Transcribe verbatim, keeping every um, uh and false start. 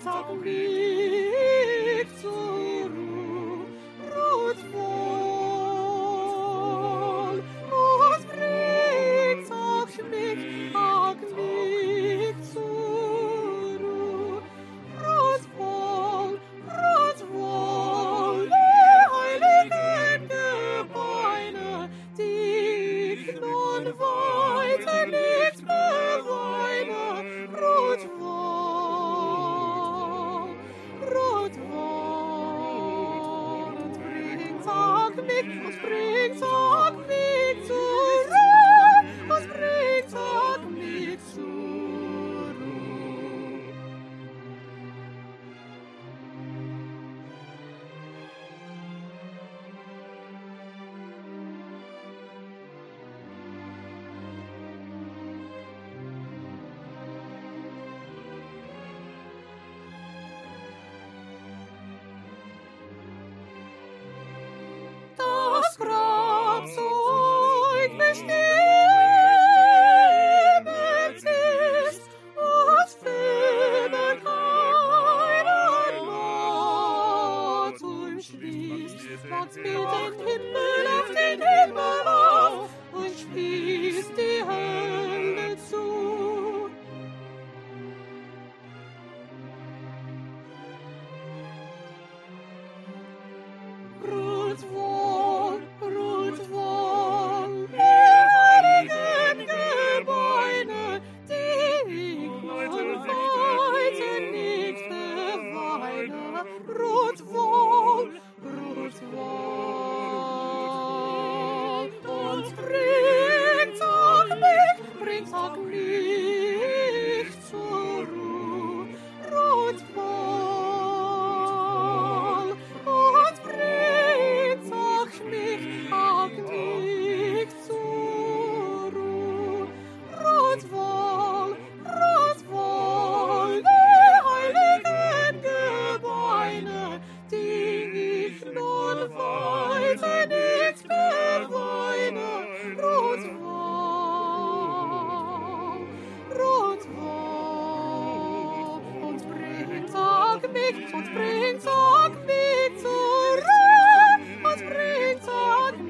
Das Grabzeug bestimmt ist, was filmen keinen Mord umschließt. Wagt mit den Himmel auf den Himmel auf und schließt die Hölle zu. Ruht wohl, ruht wohl, die heiligen Gebeine, die Gnaden heute nicht beweine. Ruht wohl, ruht wohl, und bringt auch mich, bringt auch mich zur Ruhe. Ruht wohl, und bringt auch mich, auch mich zur Ruhe. Ruht wohl, ruht wohl, die heiligen Gebeine, die ich nun heute nicht beweine. Ruht wohl, ruht wohl, und bringt auch mich, und bringt auch mich zur Ruhe, und bringt auch mich